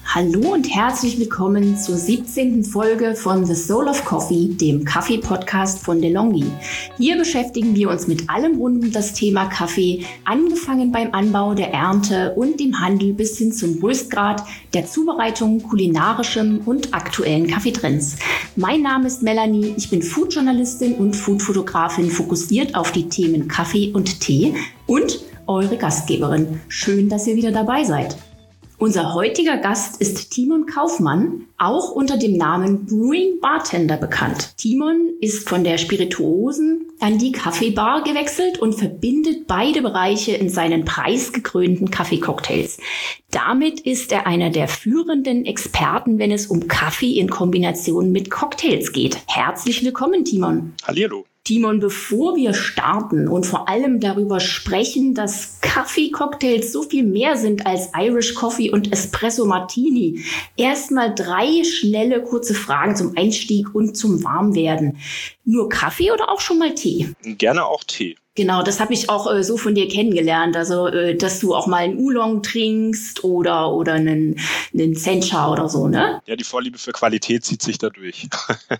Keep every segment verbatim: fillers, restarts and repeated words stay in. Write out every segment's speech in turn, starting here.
Hallo und herzlich willkommen zur siebzehnten Folge von The Soul of Coffee, dem Kaffee-Podcast von DeLonghi. Hier beschäftigen wir uns mit allem rund um das Thema Kaffee, angefangen beim Anbau, der Ernte und dem Handel bis hin zum Röstgrad, der Zubereitung, kulinarischem und aktuellen Kaffeetrends. Mein Name ist Melanie, ich bin Food-Journalistin und Food-Fotografin, fokussiert auf die Themen Kaffee und Tee und eure Gastgeberin. Schön, dass ihr wieder dabei seid. Unser heutiger Gast ist Timon Kaufmann, auch unter dem Namen Brewing Bartender bekannt. Timon ist von der Spirituosen an die Kaffeebar gewechselt und verbindet beide Bereiche in seinen preisgekrönten Kaffeecocktails. Damit ist er einer der führenden Experten, wenn es um Kaffee in Kombination mit Cocktails geht. Herzlich willkommen, Timon. Hallihallo. Timon, bevor wir starten und vor allem darüber sprechen, dass Kaffee-Cocktails so viel mehr sind als Irish Coffee und Espresso Martini, erstmal drei schnelle, kurze Fragen zum Einstieg und zum Warmwerden. Nur Kaffee oder auch schon mal Tee? Gerne auch Tee. Genau, das habe ich auch äh, so von dir kennengelernt, also äh, dass du auch mal einen Oolong trinkst oder oder einen, einen Sencha oder so, ne? Ja, die Vorliebe für Qualität zieht sich da durch.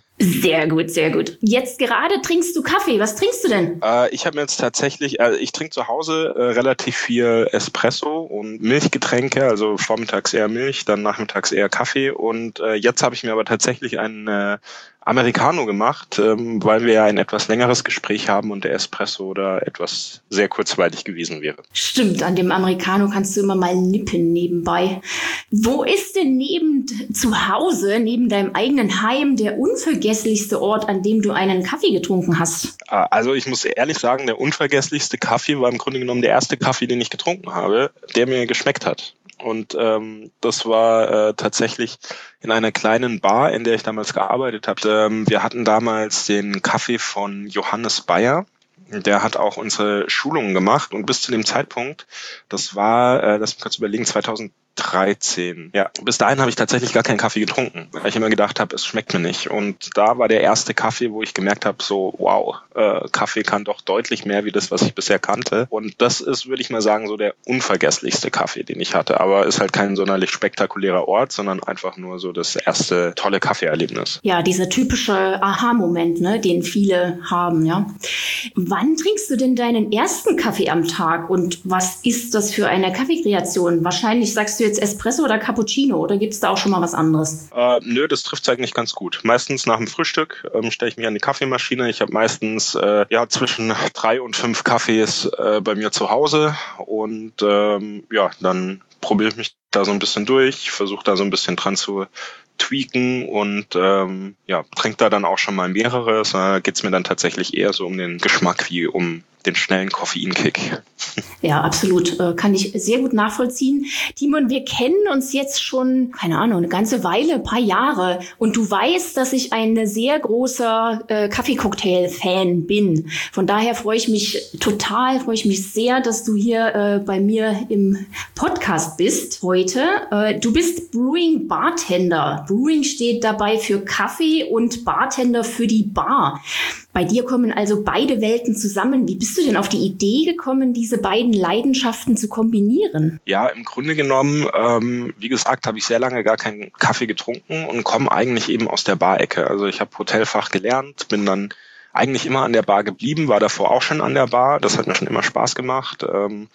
Sehr gut, sehr gut. Jetzt gerade trinkst du Kaffee. Was trinkst du denn? Äh, ich habe mir jetzt tatsächlich, äh, ich trinke zu Hause äh, relativ viel Espresso und Milchgetränke, also vormittags eher Milch, dann nachmittags eher Kaffee und äh, jetzt habe ich mir aber tatsächlich einen äh, Americano gemacht, ähm, weil wir ja ein etwas längeres Gespräch haben und der Espresso oder etwas sehr kurzweilig gewesen wäre. Stimmt, an dem Americano kannst du immer mal nippen nebenbei. Wo ist denn neben zu Hause, neben deinem eigenen Heim, der unvergesslichste Ort, an dem du einen Kaffee getrunken hast? Also ich muss ehrlich sagen, der unvergesslichste Kaffee war im Grunde genommen der erste Kaffee, den ich getrunken habe, der mir geschmeckt hat. Und ähm, das war äh, tatsächlich in einer kleinen Bar, in der ich damals gearbeitet habe. Ähm, wir hatten damals den Kaffee von Johannes Bayer. Der hat auch unsere Schulungen gemacht und bis zu dem Zeitpunkt, das war, äh, lass mich kurz überlegen, zweitausenddreizehn. Ja, bis dahin habe ich tatsächlich gar keinen Kaffee getrunken, weil ich immer gedacht habe, es schmeckt mir nicht. Und da war der erste Kaffee, wo ich gemerkt habe, so wow, äh, Kaffee kann doch deutlich mehr wie das, was ich bisher kannte. Und das ist, würde ich mal sagen, so der unvergesslichste Kaffee, den ich hatte. Aber ist halt kein sonderlich spektakulärer Ort, sondern einfach nur so das erste tolle Kaffeeerlebnis. Ja, dieser typische Aha-Moment, ne, den viele haben, ja. Wann trinkst du denn deinen ersten Kaffee am Tag und was ist das für eine Kaffeekreation? Wahrscheinlich sagst du jetzt Espresso oder Cappuccino oder gibt es da auch schon mal was anderes? Äh, nö, das trifft es eigentlich ganz gut. Meistens nach dem Frühstück ähm, stelle ich mich an die Kaffeemaschine. Ich habe meistens äh, ja zwischen drei und fünf Kaffees äh, bei mir zu Hause und ähm, ja, dann probiere ich mich da so ein bisschen durch, versuche da so ein bisschen dran zu tweaken und ähm, ja, trinke da dann auch schon mal mehrere. Da geht es mir dann tatsächlich eher so um den Geschmack wie um den schnellen Koffeinkick. Ja, absolut. Äh, kann ich sehr gut nachvollziehen. Timon, wir kennen uns jetzt schon, keine Ahnung, eine ganze Weile, ein paar Jahre. Und du weißt, dass ich ein sehr großer äh, Kaffeecocktail-Fan bin. Von daher freue ich mich total, freue ich mich sehr, dass du hier äh, bei mir im Podcast bist heute. Äh, du bist Brewing Bartender. Brewing steht dabei für Kaffee und Bartender für die Bar. Bei dir kommen also beide Welten zusammen. Wie bist du denn auf die Idee gekommen, diese beiden Leidenschaften zu kombinieren? Ja, im Grunde genommen, ähm, wie gesagt, habe ich sehr lange gar keinen Kaffee getrunken und komme eigentlich eben aus der Barecke. Also ich habe Hotelfach gelernt, bin dann eigentlich immer an der Bar geblieben, war davor auch schon an der Bar. Das hat mir schon immer Spaß gemacht. Ähm,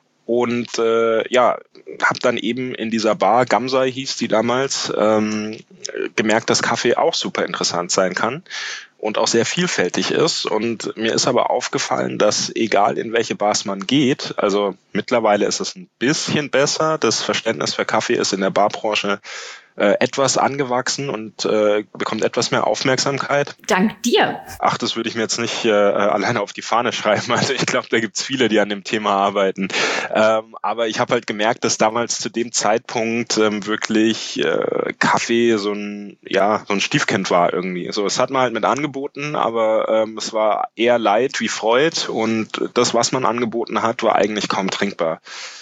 Und äh, ja, habe dann eben in dieser Bar, Gamsai hieß die damals, ähm, gemerkt, dass Kaffee auch super interessant sein kann und auch sehr vielfältig ist. Und mir ist aber aufgefallen, dass egal in welche Bars man geht, also mittlerweile ist es ein bisschen besser, das Verständnis für Kaffee ist in der Barbranche äh, etwas angewachsen und äh, bekommt etwas mehr Aufmerksamkeit. Dank dir. Ach, das würde ich mir jetzt nicht äh, alleine auf die Fahne schreiben. Also ich glaube, da gibt's viele, die an dem Thema arbeiten. Ähm, aber ich habe halt gemerkt, dass damals zu dem Zeitpunkt ähm, wirklich äh, Kaffee so ein ja so ein Stiefkind war irgendwie. So, es hat man halt mit angeboten, aber ähm, es war eher Leid wie Freud und das, was man angeboten hat, war eigentlich kaum trinkbar.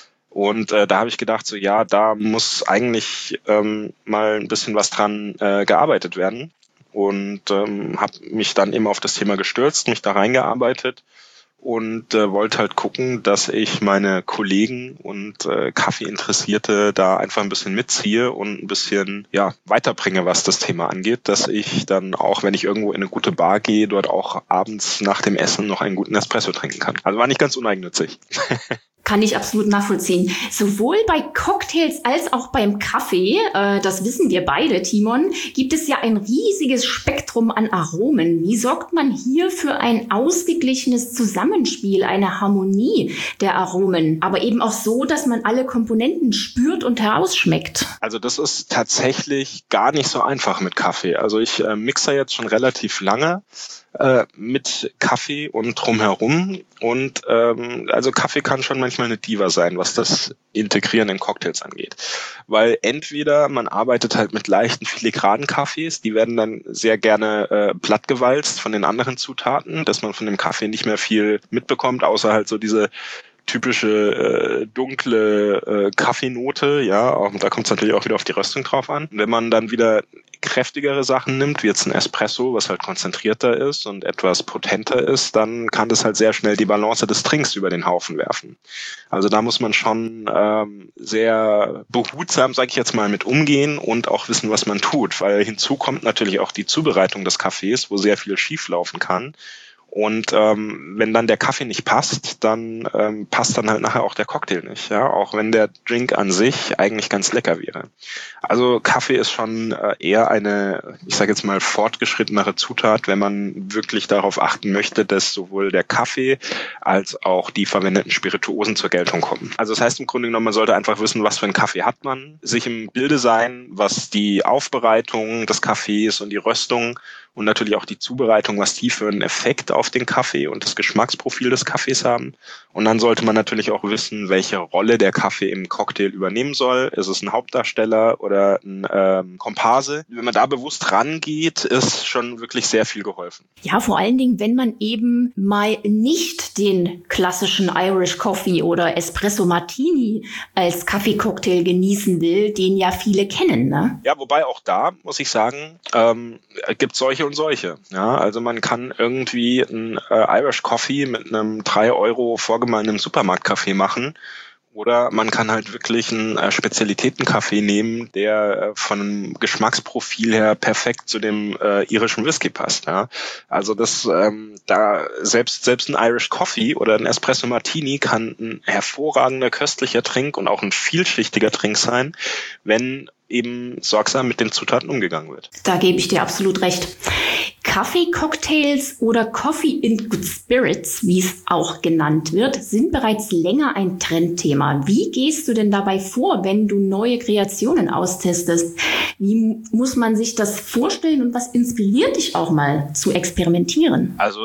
Und äh, da habe ich gedacht, so ja, da muss eigentlich ähm, mal ein bisschen was dran äh, gearbeitet werden. Und ähm, habe mich dann eben auf das Thema gestürzt, mich da reingearbeitet und äh, wollte halt gucken, dass ich meine Kollegen und äh, Kaffeeinteressierte da einfach ein bisschen mitziehe und ein bisschen ja weiterbringe, was das Thema angeht, dass ich dann auch, wenn ich irgendwo in eine gute Bar gehe, dort auch abends nach dem Essen noch einen guten Espresso trinken kann. Also war nicht ganz uneigennützig. Kann ich absolut nachvollziehen. Sowohl bei Cocktails als auch beim Kaffee, äh, das wissen wir beide, Timon, gibt es ja ein riesiges Spektrum an Aromen. Wie sorgt man hier für ein ausgeglichenes Zusammenspiel, eine Harmonie der Aromen, aber eben auch so, dass man alle Komponenten spürt und herausschmeckt? Also das ist tatsächlich gar nicht so einfach mit Kaffee. Also ich äh, mixe jetzt schon relativ lange äh, mit Kaffee und drumherum. Und ähm, also Kaffee kann schon manchmal eine Diva sein, was das Integrieren in Cocktails angeht. Weil entweder man arbeitet halt mit leichten filigranen Kaffees, die werden dann sehr gerne äh, plattgewalzt von den anderen Zutaten, dass man von dem Kaffee nicht mehr viel mitbekommt, außer halt so diese typische äh, dunkle äh, Kaffeenote, ja, auch, da kommt es natürlich auch wieder auf die Röstung drauf an. Wenn man dann wieder kräftigere Sachen nimmt, wie jetzt ein Espresso, was halt konzentrierter ist und etwas potenter ist, dann kann das halt sehr schnell die Balance des Trinks über den Haufen werfen. Also da muss man schon ähm, sehr behutsam, sage ich jetzt mal, mit umgehen und auch wissen, was man tut, weil hinzu kommt natürlich auch die Zubereitung des Kaffees, wo sehr viel schieflaufen kann. Und ähm, wenn dann der Kaffee nicht passt, dann ähm, passt dann halt nachher auch der Cocktail nicht, ja, auch wenn der Drink an sich eigentlich ganz lecker wäre. Also Kaffee ist schon äh, eher eine, ich sage jetzt mal, fortgeschrittenere Zutat, wenn man wirklich darauf achten möchte, dass sowohl der Kaffee als auch die verwendeten Spirituosen zur Geltung kommen. Also das heißt im Grunde genommen, man sollte einfach wissen, was für einen Kaffee hat man, sich im Bilde sein, was die Aufbereitung des Kaffees und die Röstung und natürlich auch die Zubereitung, was die für einen Effekt auf den Kaffee und das Geschmacksprofil des Kaffees haben. Und dann sollte man natürlich auch wissen, welche Rolle der Kaffee im Cocktail übernehmen soll. Ist es ein Hauptdarsteller oder ein ähm, Komparse? Wenn man da bewusst rangeht, ist schon wirklich sehr viel geholfen. Ja, vor allen Dingen, wenn man eben mal nicht den klassischen Irish Coffee oder Espresso Martini als Kaffeecocktail genießen will, den ja viele kennen, ne? Ja, wobei auch da, muss ich sagen, ähm, gibt es solche und solche. Ja, also man kann irgendwie ein äh, Irish Coffee mit einem drei Euro vorgemahlenen Supermarktkaffee machen. Oder man kann halt wirklich einen äh, Spezialitätenkaffee nehmen, der äh, von einem Geschmacksprofil her perfekt zu dem äh, irischen Whisky passt. Ja? Also das, ähm, da selbst selbst ein Irish Coffee oder ein Espresso Martini kann ein hervorragender köstlicher Trink und auch ein vielschichtiger Trink sein, wenn eben sorgsam mit den Zutaten umgegangen wird. Da gebe ich dir absolut recht. Kaffee-Cocktails oder Coffee in Good Spirits, wie es auch genannt wird, sind bereits länger ein Trendthema. Wie gehst du denn dabei vor, wenn du neue Kreationen austestest? Wie muss man sich das vorstellen und was inspiriert dich auch mal zu experimentieren? Also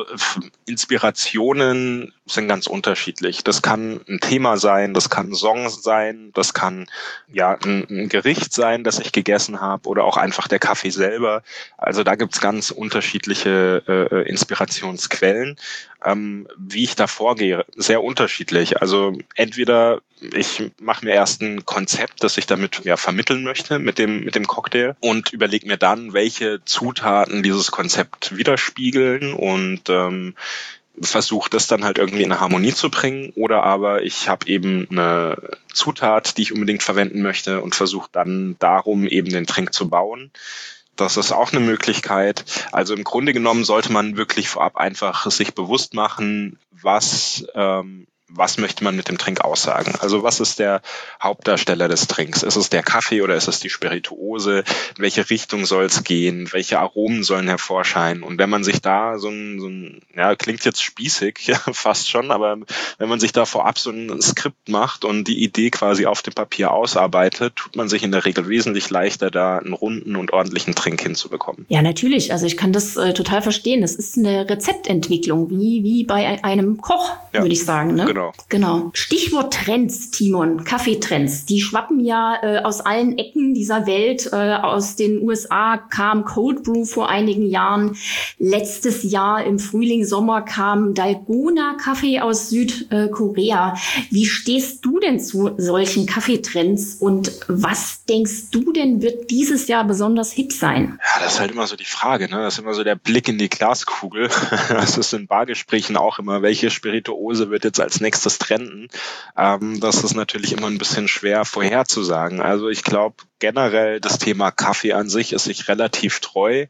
Inspirationen sind ganz unterschiedlich. Das kann ein Thema sein, das kann ein Song sein, das kann ja ein, ein Gericht sein, das ich gegessen habe oder auch einfach der Kaffee selber. Also da gibt's ganz unterschiedliche äh, Inspirationsquellen. Ähm, wie ich da vorgehe, sehr unterschiedlich. Also entweder ich mache mir erst ein Konzept, das ich damit ja vermitteln möchte mit dem mit dem Cocktail und überlege mir dann, welche Zutaten dieses Konzept widerspiegeln und ähm, versuche das dann halt irgendwie in eine Harmonie zu bringen, oder aber ich habe eben eine Zutat, die ich unbedingt verwenden möchte und versuche dann darum eben den Trink zu bauen. Das ist auch eine Möglichkeit. Also im Grunde genommen sollte man wirklich vorab einfach sich bewusst machen, was ähm, was möchte man mit dem Trink aussagen? Also was ist der Hauptdarsteller des Trinks? Ist es der Kaffee oder ist es die Spirituose? In welche Richtung soll es gehen? Welche Aromen sollen hervorscheinen? Und wenn man sich da so ein, so ein ja, klingt jetzt spießig, ja, fast schon, aber wenn man sich da vorab so ein Skript macht und die Idee quasi auf dem Papier ausarbeitet, tut man sich in der Regel wesentlich leichter, da einen runden und ordentlichen Trink hinzubekommen. Ja, natürlich. Also ich kann das äh, total verstehen. Das ist eine Rezeptentwicklung, wie, wie bei einem Koch, ja, würde ich sagen. Ne? Genau. genau. Genau. Stichwort Trends, Timon, Kaffeetrends. Die schwappen ja äh, aus allen Ecken dieser Welt. Äh, aus den U S A kam Cold Brew vor einigen Jahren. Letztes Jahr im Frühling, Sommer kam Dalgona-Kaffee aus Südkorea. Wie stehst du denn zu solchen Kaffeetrends und was denkst du denn, wird dieses Jahr besonders hip sein? Ja, das ist halt immer so die Frage, ne? Das ist immer so der Blick in die Glaskugel. Das ist in Bargesprächen auch immer, welche Spirituose wird jetzt als nächstes trenden? Ähm, das ist natürlich immer ein bisschen schwer vorherzusagen. Also ich glaube generell, das Thema Kaffee an sich ist sich relativ treu.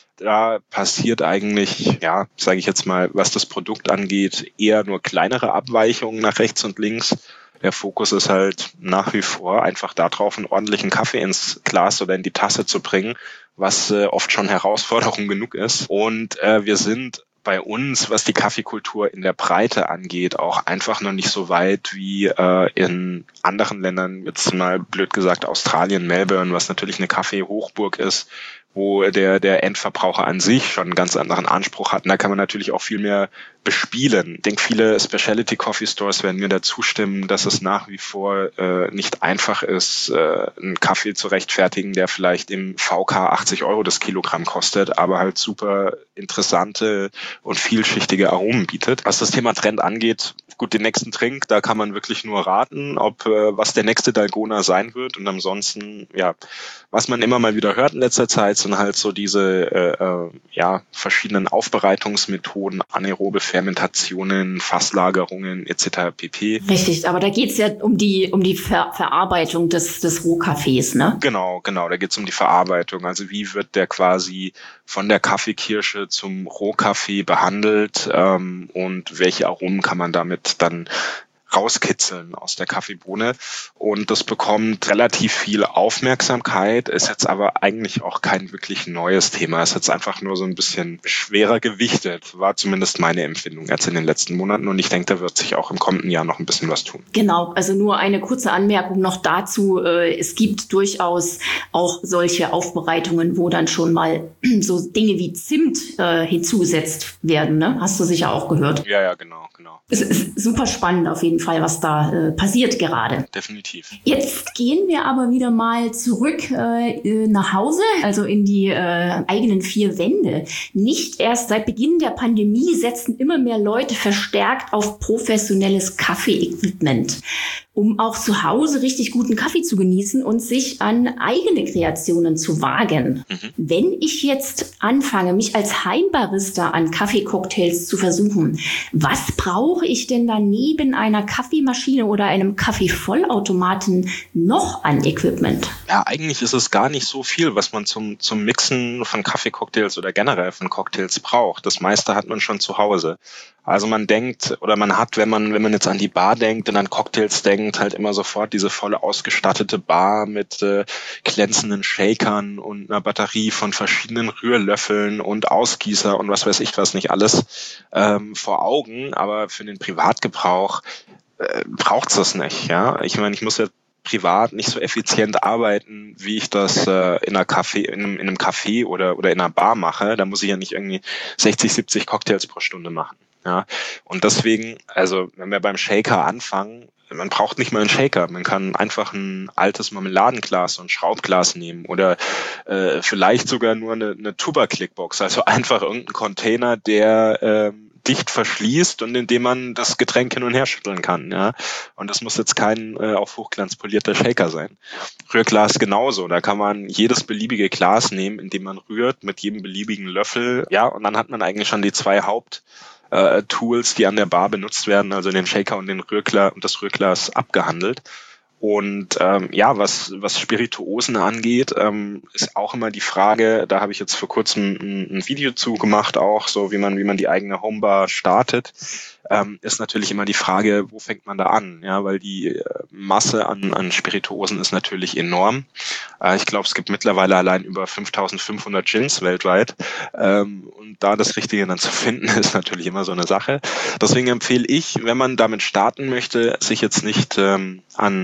Da passiert eigentlich, ja, sage ich jetzt mal, was das Produkt angeht, eher nur kleinere Abweichungen nach rechts und links. Der Fokus ist halt nach wie vor einfach darauf, einen ordentlichen Kaffee ins Glas oder in die Tasse zu bringen, was äh, oft schon Herausforderung genug ist. Und äh, wir sind bei uns, was die Kaffeekultur in der Breite angeht, auch einfach noch nicht so weit wie äh, in anderen Ländern, jetzt mal blöd gesagt Australien, Melbourne, was natürlich eine Kaffeehochburg ist, wo der der Endverbraucher an sich schon einen ganz anderen Anspruch hat. Und da kann man natürlich auch viel mehr bespielen. Ich denke, viele Specialty Coffee Stores werden mir da zustimmen, dass es nach wie vor äh, nicht einfach ist, äh, einen Kaffee zu rechtfertigen, der vielleicht im V K achtzig Euro das Kilogramm kostet, aber halt super interessante und vielschichtige Aromen bietet. Was das Thema Trend angeht, gut, den nächsten Trink, da kann man wirklich nur raten, ob äh, was der nächste Dalgona sein wird. Und ansonsten, ja, was man immer mal wieder hört in letzter Zeit, sind halt so diese äh, äh, ja verschiedenen Aufbereitungsmethoden, anaerobe Fermentationen, Fasslagerungen et cetera pp. Richtig, aber da geht's ja um die um die Ver- Verarbeitung des des Rohkaffees, ne? Genau, genau, da geht's um die Verarbeitung. Also wie wird der quasi von der Kaffeekirsche zum Rohkaffee behandelt ähm, und welche Aromen kann man damit dann rauskitzeln aus der Kaffeebohne. Und das bekommt relativ viel Aufmerksamkeit, ist jetzt aber eigentlich auch kein wirklich neues Thema. Ist jetzt einfach nur so ein bisschen schwerer gewichtet, war zumindest meine Empfindung jetzt in den letzten Monaten. Und ich denke, da wird sich auch im kommenden Jahr noch ein bisschen was tun. Genau, also nur eine kurze Anmerkung noch dazu. Äh, es gibt durchaus auch solche Aufbereitungen, wo dann schon mal so Dinge wie Zimt äh, hinzugesetzt werden, ne? Hast du sicher auch gehört. Ja, ja, genau, genau. Es ist super spannend auf jeden Fall, was da äh, passiert gerade. Definitiv. Jetzt gehen wir aber wieder mal zurück äh, nach Hause, also in die äh, eigenen vier Wände. Nicht erst seit Beginn der Pandemie setzen immer mehr Leute verstärkt auf professionelles Kaffee-Equipment, um auch zu Hause richtig guten Kaffee zu genießen und sich an eigene Kreationen zu wagen. Mhm. Wenn ich jetzt anfange, mich als Heimbarista an Kaffeecocktails zu versuchen, was brauche ich denn da neben einer Kaffeemaschine oder einem Kaffeevollautomaten noch an Equipment? Ja, eigentlich ist es gar nicht so viel, was man zum zum Mixen von Kaffeecocktails oder generell von Cocktails braucht. Das meiste hat man schon zu Hause. Also man denkt oder man hat, wenn man wenn man jetzt an die Bar denkt und an Cocktails denkt, halt immer sofort diese volle ausgestattete Bar mit äh, glänzenden Shakern und einer Batterie von verschiedenen Rührlöffeln und Ausgießer und was weiß ich was nicht alles ähm, vor Augen. Aber für den Privatgebrauch äh, braucht's das nicht. Ja, ich meine, ich muss jetzt privat nicht so effizient arbeiten, wie ich das äh, in einer Café, in einem, in einem Café oder oder in einer Bar mache. Da muss ich ja nicht irgendwie sechzig, siebzig Cocktails pro Stunde machen. Ja, und deswegen, also wenn wir beim Shaker anfangen, man braucht nicht mal einen Shaker. Man kann einfach ein altes Marmeladenglas und ein Schraubglas nehmen oder äh, vielleicht sogar nur eine, eine Tuba-Clickbox, also einfach irgendein Container, der äh, dicht verschließt und in dem man das Getränk hin und her schütteln kann. Ja, und das muss jetzt kein äh, auf Hochglanz polierter Shaker sein. Rührglas genauso. Da kann man jedes beliebige Glas nehmen, in dem man rührt, mit jedem beliebigen Löffel. Ja, und dann hat man eigentlich schon die zwei Haupt äh, Tools, die an der Bar benutzt werden, also den Shaker und den Rührglas und das Rührglas abgehandelt. Und ähm, ja, was was Spirituosen angeht, ähm, ist auch immer die Frage, da habe ich jetzt vor kurzem ein, ein Video zu gemacht, auch so wie man wie man die eigene Homebar startet, ähm, ist natürlich immer die Frage, wo fängt man da an? Ja, weil die äh, Masse an an Spirituosen ist natürlich enorm. Äh, ich glaube, es gibt mittlerweile allein über fünftausendfünfhundert Gins weltweit. Ähm, und da das Richtige dann zu finden, ist natürlich immer so eine Sache. Deswegen empfehle ich, wenn man damit starten möchte, sich jetzt nicht ähm, an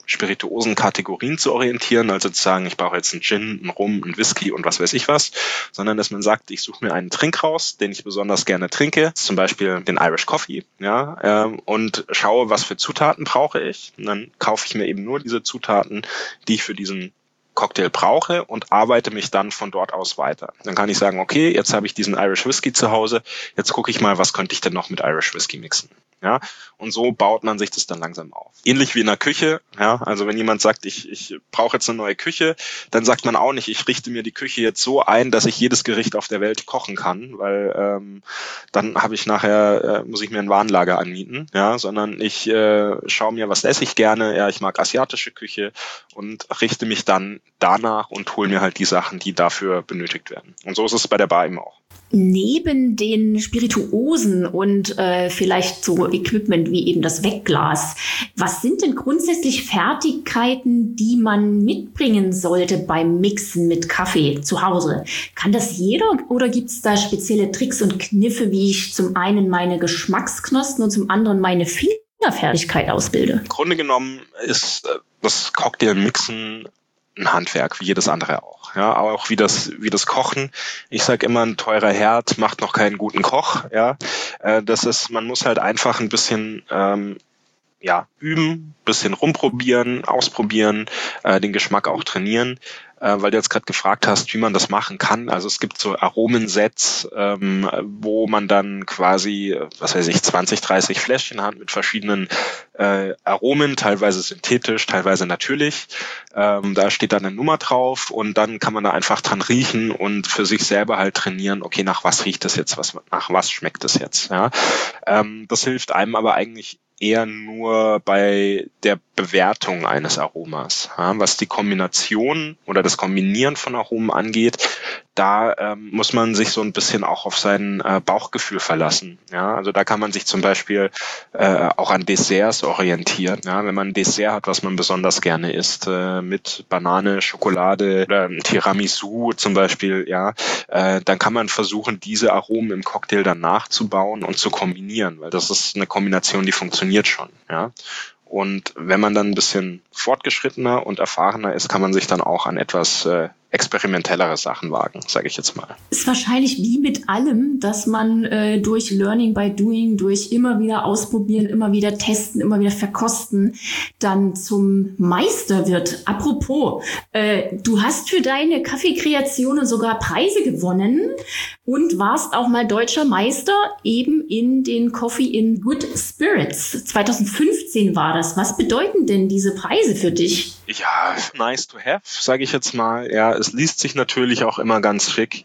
Spirituosen-Kategorien zu orientieren, also zu sagen, ich brauche jetzt einen Gin, einen Rum, einen Whisky und was weiß ich was, sondern dass man sagt, ich suche mir einen Trink raus, den ich besonders gerne trinke, zum Beispiel den Irish Coffee, ja, ähm, und schaue, was für Zutaten brauche ich. Und dann kaufe ich mir eben nur diese Zutaten, die ich für diesen Cocktail brauche und arbeite mich dann von dort aus weiter. Dann kann ich sagen, okay, jetzt habe ich diesen Irish Whisky zu Hause, jetzt gucke ich mal, was könnte ich denn noch mit Irish Whisky mixen. Ja, und so baut man sich das dann langsam auf. Ähnlich wie in der Küche, ja, also wenn jemand sagt, ich, ich brauche jetzt eine neue Küche, dann sagt man auch nicht, ich richte mir die Küche jetzt so ein, dass ich jedes Gericht auf der Welt kochen kann, weil ähm, dann habe ich nachher, äh, muss ich mir ein Warenlager anmieten, ja, sondern ich äh, schaue mir, was esse ich gerne, ja, ich mag asiatische Küche und richte mich dann danach und hole mir halt die Sachen, die dafür benötigt werden. Und so ist es bei der Bar eben auch. Neben den Spirituosen und äh, vielleicht so Equipment wie eben das Wegglas, was sind denn grundsätzlich Fertigkeiten, die man mitbringen sollte beim Mixen mit Kaffee zu Hause? Kann das jeder oder gibt es da spezielle Tricks und Kniffe, wie ich zum einen meine Geschmacksknospen und zum anderen meine Fingerfertigkeit ausbilde? Im Grunde genommen ist das Cocktailmixen ein Handwerk, wie jedes andere auch. Ja, auch wie das, wie das Kochen. Ich sage immer, ein teurer Herd macht noch keinen guten Koch. Ja, äh, das ist, man muss halt einfach ein bisschen, ähm, ja, üben, bisschen rumprobieren, ausprobieren, äh, den Geschmack auch trainieren. Äh, weil du jetzt gerade gefragt hast, wie man das machen kann. Also es gibt so Aromensets, ähm, wo man dann quasi, was weiß ich, zwanzig, dreißig Fläschchen hat mit verschiedenen äh, Aromen, teilweise synthetisch, teilweise natürlich. Ähm, da steht dann eine Nummer drauf und dann kann man da einfach dran riechen und für sich selber halt trainieren, okay, nach was riecht das jetzt, was, nach was schmeckt das jetzt. Ja? Ähm, das hilft einem aber eigentlich eher nur bei der Bewertung eines Aromas. Ja, was die Kombination oder das Kombinieren von Aromen angeht, da ähm, muss man sich so ein bisschen auch auf sein äh, Bauchgefühl verlassen. Ja, also da kann man sich zum Beispiel äh, auch an Desserts orientieren. Ja, wenn man ein Dessert hat, was man besonders gerne isst, äh, mit Banane, Schokolade oder Tiramisu zum Beispiel, ja, äh, dann kann man versuchen, diese Aromen im Cocktail dann nachzubauen und zu kombinieren, weil das ist eine Kombination, die funktioniert schon. Ja. Und wenn man dann ein bisschen fortgeschrittener und erfahrener ist, kann man sich dann auch an etwas äh, experimentellere Sachen wagen, sage ich jetzt mal. Ist wahrscheinlich wie mit allem, dass man äh, durch Learning by Doing, durch immer wieder ausprobieren, immer wieder testen, immer wieder verkosten, dann zum Meister wird. Apropos, äh, du hast für deine Kaffeekreationen sogar Preise gewonnen und warst auch mal deutscher Meister eben in den Coffee in Good Spirits. zwanzig fünfzehn war das. Was bedeuten denn diese Preise für dich? Ja, nice to have, sage ich jetzt mal. Ja, es liest sich natürlich auch immer ganz schick,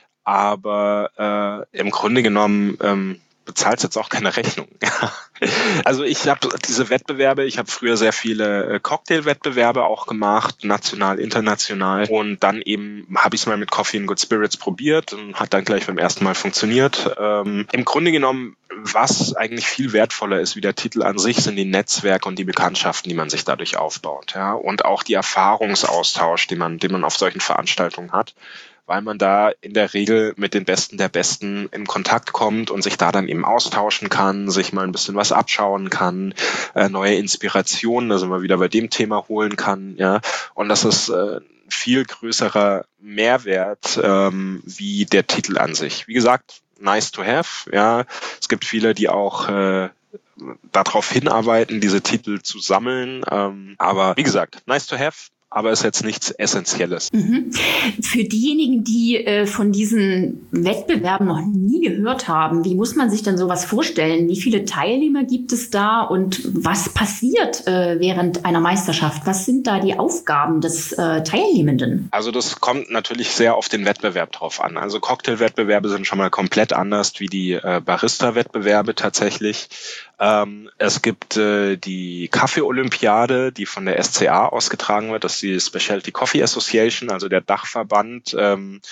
aber äh, im Grunde genommen ähm, bezahlt jetzt auch keine Rechnung. Also ich habe diese Wettbewerbe, ich habe früher sehr viele äh, Cocktail-Wettbewerbe auch gemacht, national, international, und dann eben habe ich es mal mit Coffee in Good Spirits probiert und hat dann gleich beim ersten Mal funktioniert. Ähm, im Grunde genommen, was eigentlich viel wertvoller ist wie der Titel an sich, sind die Netzwerke und die Bekanntschaften, die man sich dadurch aufbaut, ja, und auch die Erfahrungsaustausch, den man, den man auf solchen Veranstaltungen hat, weil man da in der Regel mit den Besten der Besten in Kontakt kommt und sich da dann eben austauschen kann, sich mal ein bisschen was abschauen kann, äh, neue Inspirationen, da sind wir wieder bei dem Thema, holen kann, ja, und das ist äh, viel größerer Mehrwert ähm, wie der Titel an sich. Wie gesagt, nice to have, ja, es gibt viele, die auch äh, darauf hinarbeiten, diese Titel zu sammeln, ähm, aber wie gesagt, nice to have, aber ist jetzt nichts Essentielles. Mhm. Für diejenigen, die äh, von diesen Wettbewerben noch nie gehört haben, wie muss man sich denn sowas vorstellen? Wie viele Teilnehmer gibt es da und was passiert äh, während einer Meisterschaft? Was sind da die Aufgaben des äh, Teilnehmenden? Also das kommt natürlich sehr auf den Wettbewerb drauf an. Also Cocktailwettbewerbe sind schon mal komplett anders wie die äh, Barista-Wettbewerbe tatsächlich. Ähm, es gibt äh, die Kaffee-Olympiade, die von der S C A ausgetragen wird. Das ist die Specialty Coffee Association, also der Dachverband ähm,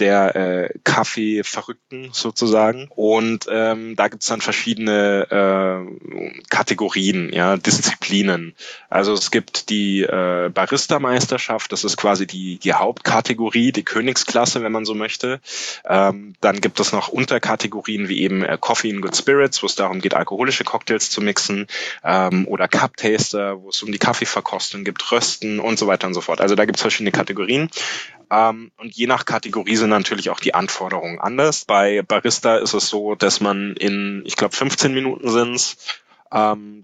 der äh, Kaffee-Verrückten sozusagen. Und ähm, da gibt's dann verschiedene äh, Kategorien, ja, Disziplinen. Also es gibt die äh, Barista-Meisterschaft, das ist quasi die, die Hauptkategorie, die Königsklasse, wenn man so möchte. Ähm, dann gibt es noch Unterkategorien wie eben äh, Coffee and Good Spirits, wo es darum geht, alkoholische Cocktails zu mixen, ähm, oder Cup Taster, wo es um die Kaffeeverkostung gibt, Rösten und so weiter und so fort. Also da gibt es verschiedene Kategorien. Ähm, und je nach Kategorie sind natürlich auch die Anforderungen anders. Bei Barista ist es so, dass man in, ich glaube, fünfzehn Minuten sind's, ähm,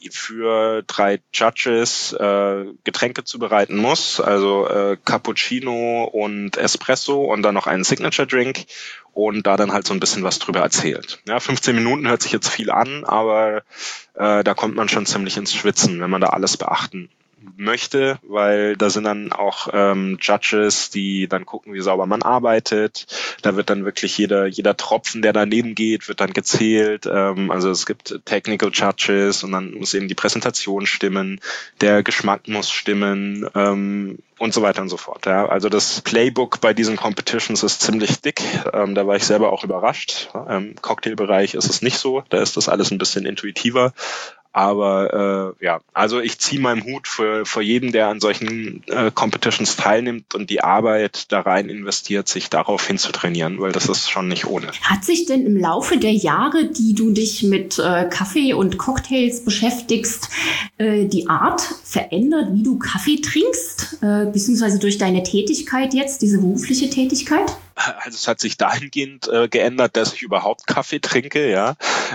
für drei Judges äh, Getränke zubereiten muss, also äh, Cappuccino und Espresso und dann noch einen Signature Drink und da dann halt so ein bisschen was drüber erzählt. Ja, fünfzehn Minuten hört sich jetzt viel an, aber äh, da kommt man schon ziemlich ins Schwitzen, wenn man da alles beachten möchte, weil da sind dann auch ähm, Judges, die dann gucken, wie sauber man arbeitet. Da wird dann wirklich jeder jeder Tropfen, der daneben geht, wird dann gezählt. Ähm, also es gibt Technical Judges und dann muss eben die Präsentation stimmen, der Geschmack muss stimmen ähm, und so weiter und so fort. Ja. Also das Playbook bei diesen Competitions ist ziemlich dick. Ähm, da war ich selber auch überrascht. Im Cocktailbereich ist es nicht so. Da ist das alles ein bisschen intuitiver. Aber äh, ja, also ich ziehe meinen Hut für, für jeden, der an solchen äh, Competitions teilnimmt und die Arbeit da rein investiert, sich darauf hinzutrainieren, weil das ist schon nicht ohne. Hat sich denn im Laufe der Jahre, die du dich mit äh, Kaffee und Cocktails beschäftigst, äh, die Art verändert, wie du Kaffee trinkst, äh, beziehungsweise durch deine Tätigkeit jetzt, diese berufliche Tätigkeit? Also es hat sich dahingehend äh, geändert, dass ich überhaupt Kaffee trinke, ja.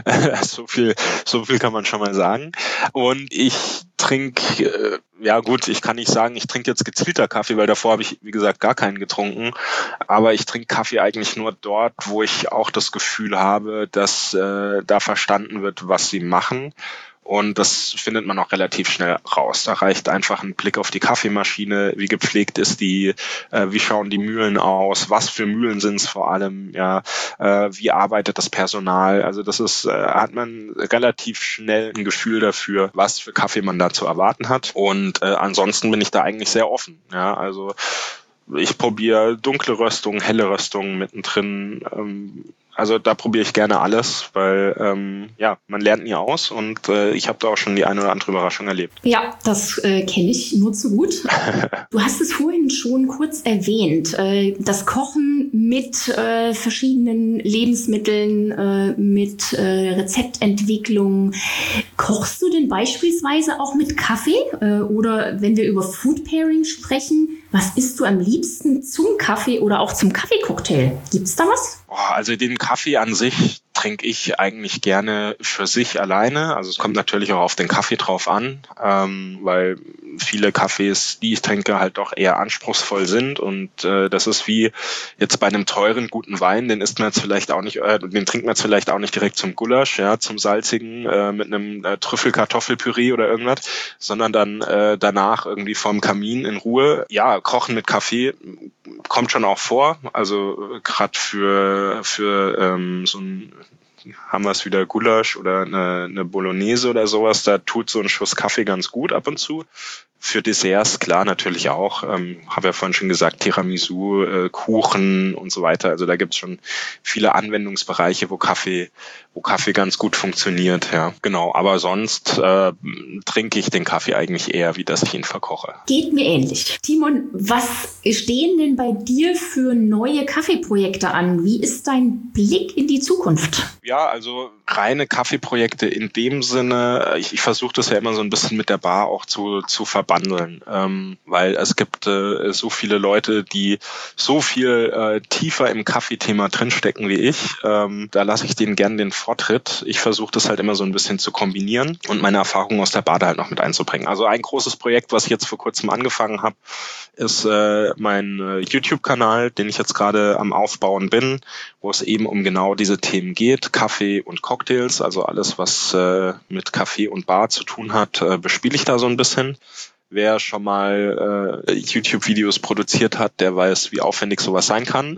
so viel, so viel kann man schon mal sagen. Und ich trinke, äh, ja gut, ich kann nicht sagen, ich trinke jetzt gezielter Kaffee, weil davor habe ich, wie gesagt, gar keinen getrunken. Aber ich trinke Kaffee eigentlich nur dort, wo ich auch das Gefühl habe, dass äh, da verstanden wird, was sie machen. Und das findet man auch relativ schnell raus. Da reicht einfach ein Blick auf die Kaffeemaschine, wie gepflegt ist die, äh, wie schauen die Mühlen aus, was für Mühlen sind es vor allem, ja, äh, wie arbeitet das Personal. Also das ist, äh, hat man relativ schnell ein Gefühl dafür, was für Kaffee man da zu erwarten hat. Und äh, ansonsten bin ich da eigentlich sehr offen. Ja, also ich probiere dunkle Röstungen, helle Röstungen mittendrin. Ähm, Also da probiere ich gerne alles, weil ähm, ja, man lernt nie aus und äh, ich habe da auch schon die eine oder andere Überraschung erlebt. Ja, das äh, kenne ich nur zu gut. Du hast es vorhin schon kurz erwähnt, äh, das Kochen mit äh, verschiedenen Lebensmitteln, äh, mit äh, Rezeptentwicklung. Kochst du denn beispielsweise auch mit Kaffee? Äh, oder wenn wir über Food Pairing sprechen, was isst du am liebsten zum Kaffee oder auch zum Kaffeecocktail? Gibt's da was? Also den Kaffee an sich trinke ich eigentlich gerne für sich alleine. Also es kommt natürlich auch auf den Kaffee drauf an, ähm, weil viele Kaffees, die ich trinke, halt doch eher anspruchsvoll sind. Und äh, das ist wie jetzt bei einem teuren, guten Wein, den isst man jetzt vielleicht auch nicht, äh, den trinkt man jetzt vielleicht auch nicht direkt zum Gulasch, ja, zum salzigen äh, mit einem äh, Trüffel-Kartoffelpüree oder irgendwas, sondern dann äh, danach irgendwie vorm Kamin in Ruhe. Ja, Kochen mit Kaffee kommt schon auch vor. Also gerade für für ähm, so ein haben wir es wieder Gulasch oder eine, eine Bolognese oder sowas, da tut so ein Schuss Kaffee ganz gut ab und zu. Für Desserts, klar, natürlich auch. Ähm, habe ja vorhin schon gesagt, Tiramisu, äh, Kuchen und so weiter. Also da gibt's schon viele Anwendungsbereiche, wo Kaffee, wo Kaffee ganz gut funktioniert. Ja, genau. Aber sonst äh, trinke ich den Kaffee eigentlich eher, wie dass ich ihn verkoche. Geht mir ähnlich. Timon, was stehen denn bei dir für neue Kaffeeprojekte an? Wie ist dein Blick in die Zukunft? Ja, also reine Kaffeeprojekte in dem Sinne, ich, ich versuche das ja immer so ein bisschen mit der Bar auch zu, zu verbandeln, ähm, weil es gibt äh, so viele Leute, die so viel äh, tiefer im Kaffeethema drinstecken wie ich. Ähm, da lasse ich denen gern den Vortritt. Ich versuche das halt immer so ein bisschen zu kombinieren und meine Erfahrungen aus der Bar da halt noch mit einzubringen. Also ein großes Projekt, was ich jetzt vor kurzem angefangen habe, ist äh, mein äh, YouTube-Kanal, den ich jetzt gerade am Aufbauen bin, wo es eben um genau diese Themen geht, Kaffee und Cocktails, also alles, was äh, mit Kaffee und Bar zu tun hat, äh, bespiele ich da so ein bisschen. Wer schon mal äh, YouTube-Videos produziert hat, der weiß, wie aufwendig sowas sein kann.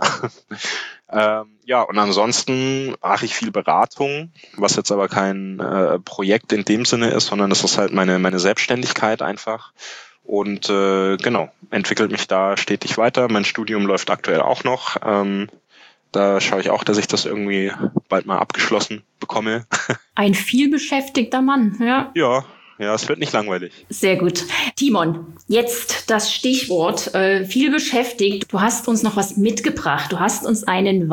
ähm, ja, und ansonsten mache ich viel Beratung, was jetzt aber kein äh, Projekt in dem Sinne ist, sondern das ist halt meine meine Selbstständigkeit einfach. Und äh, genau, entwickelt mich da stetig weiter. Mein Studium läuft aktuell auch noch. Ähm, da schaue ich auch, dass ich das irgendwie bald mal abgeschlossen bekomme. Ein vielbeschäftigter Mann, ja. Ja. Ja, es wird nicht langweilig. Sehr gut. Timon, jetzt das Stichwort, äh, viel beschäftigt. Du hast uns noch was mitgebracht. Du hast uns einen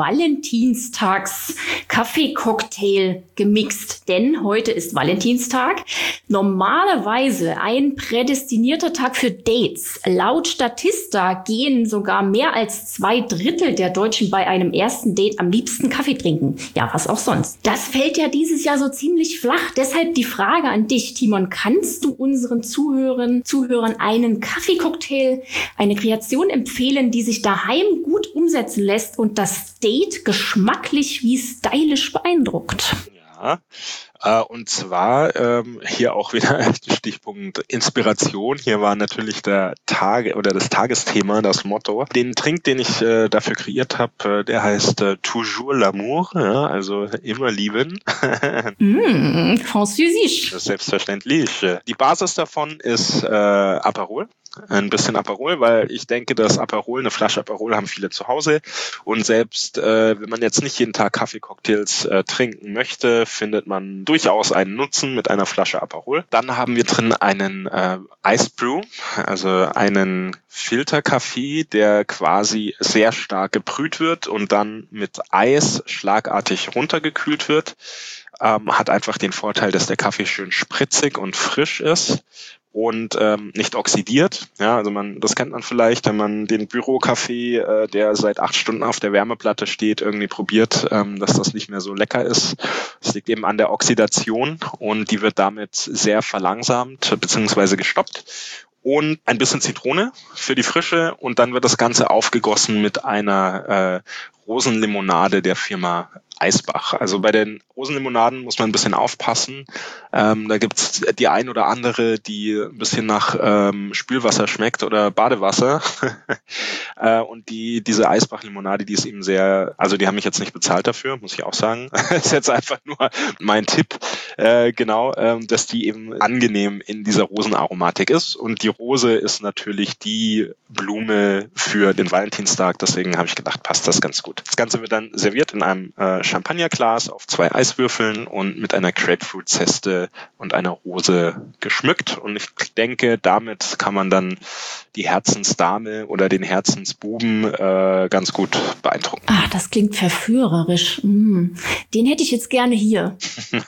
Valentinstags-Kaffee-Cocktail gemixt, denn heute ist Valentinstag. Normalerweise ein prädestinierter Tag für Dates. Laut Statista gehen sogar mehr als zwei Drittel der Deutschen bei einem ersten Date am liebsten Kaffee trinken. Ja, was auch sonst. Das fällt ja dieses Jahr so ziemlich flach. Deshalb die Frage an dich, Timon. Kannst du unseren Zuhörern, Zuhörern einen Kaffeecocktail, eine Kreation empfehlen, die sich daheim gut umsetzen lässt und das Date geschmacklich wie stylisch beeindruckt? Ja, äh, und zwar ähm, hier auch wieder Stichpunkt Inspiration. Hier war natürlich der Tage oder das Tagesthema, das Motto. Den Trink, den ich äh, dafür kreiert habe, äh, der heißt äh, Toujours l'amour, ja, also immer lieben. Mm, Französisch. Das ist selbstverständlich. Die Basis davon ist äh, Aperol. Ein bisschen Aperol, weil ich denke, dass Aperol, eine Flasche Aperol haben viele zu Hause und selbst äh, wenn man jetzt nicht jeden Tag Kaffeecocktails äh, trinken möchte, findet man durchaus einen Nutzen mit einer Flasche Aperol. Dann haben wir drin einen äh, Ice Brew, also einen Filterkaffee, der quasi sehr stark gebrüht wird und dann mit Eis schlagartig runtergekühlt wird. Ähm, hat einfach den Vorteil, dass der Kaffee schön spritzig und frisch ist und ähm, nicht oxidiert. Ja, also man, das kennt man vielleicht, wenn man den Bürokaffee, äh, der seit acht Stunden auf der Wärmeplatte steht, irgendwie probiert, ähm, dass das nicht mehr so lecker ist. Das liegt eben an der Oxidation und die wird damit sehr verlangsamt bzw. gestoppt. Und ein bisschen Zitrone für die Frische und dann wird das Ganze aufgegossen mit einer äh, Rosenlimonade der Firma Eisbach. Also bei den Rosenlimonaden muss man ein bisschen aufpassen. Ähm, da gibt's die ein oder andere, die ein bisschen nach ähm, Spülwasser schmeckt oder Badewasser. äh, und die diese Eisbach-Limonade, die ist eben sehr, also die haben mich jetzt nicht bezahlt dafür, muss ich auch sagen. Das ist jetzt einfach nur mein Tipp, äh, genau, ähm, dass die eben angenehm in dieser Rosenaromatik ist. Und die Rose ist natürlich die Blume für den Valentinstag, deswegen habe ich gedacht, passt das ganz gut. Das Ganze wird dann serviert in einem äh, Champagnerglas auf zwei Eiswürfeln und mit einer Grapefruit-Zeste und einer Rose geschmückt. Und ich denke, damit kann man dann die Herzensdame oder den Herzensbuben äh, ganz gut beeindrucken. Ah, das klingt verführerisch. Mm. Den hätte ich jetzt gerne hier.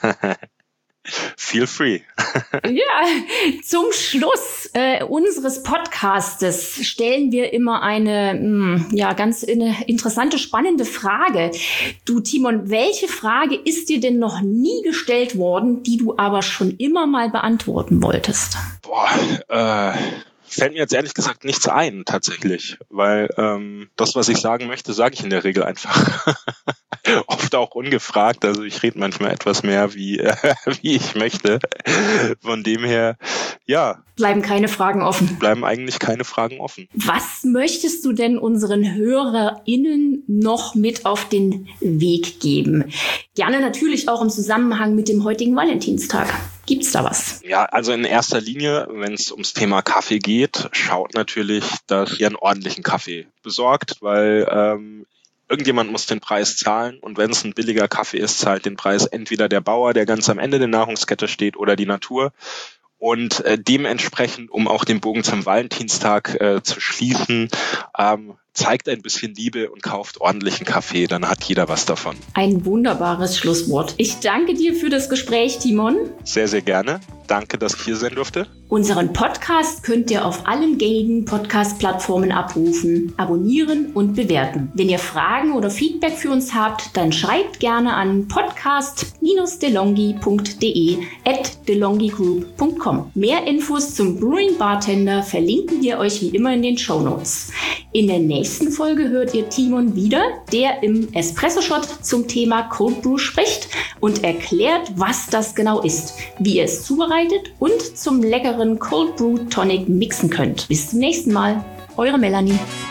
Feel free. Ja, zum Schluss äh, unseres Podcastes stellen wir immer eine mh, ja ganz eine interessante, spannende Frage. Du, Timon, welche Frage ist dir denn noch nie gestellt worden, die du aber schon immer mal beantworten wolltest? Boah, äh... fällt mir jetzt ehrlich gesagt nichts ein, tatsächlich, weil ähm, das, was ich sagen möchte, sage ich in der Regel einfach. Oft auch ungefragt, also ich rede manchmal etwas mehr, wie, äh, wie ich möchte. Von dem her, ja. Bleiben keine Fragen offen. Bleiben eigentlich keine Fragen offen. Was möchtest du denn unseren HörerInnen noch mit auf den Weg geben? Gerne natürlich auch im Zusammenhang mit dem heutigen Valentinstag. Gibt's da was? Ja, also in erster Linie, wenn es ums Thema Kaffee geht, schaut natürlich, dass ihr einen ordentlichen Kaffee besorgt, weil ähm, irgendjemand muss den Preis zahlen und wenn es ein billiger Kaffee ist, zahlt den Preis entweder der Bauer, der ganz am Ende der Nahrungskette steht, oder die Natur. Und äh, dementsprechend, um auch den Bogen zum Valentinstag äh, zu schließen, ähm, zeigt ein bisschen Liebe und kauft ordentlichen Kaffee, dann hat jeder was davon. Ein wunderbares Schlusswort. Ich danke dir für das Gespräch, Timon. Sehr, sehr gerne. Danke, dass ich hier sein durfte. Unseren Podcast könnt ihr auf allen gängigen Podcast-Plattformen abrufen, abonnieren und bewerten. Wenn ihr Fragen oder Feedback für uns habt, dann schreibt gerne an podcast dash delonghi punkt de at delonghigroup punkt com. Mehr Infos zum Brewing Bartender verlinken wir euch wie immer in den Shownotes. In der nächsten Folge hört ihr Timon wieder, der im Espresso-Shot zum Thema Cold Brew spricht und erklärt, was das genau ist, wie ihr es zubereitet und zum leckeren Cold Brew Tonic mixen könnt. Bis zum nächsten Mal. Eure Melanie.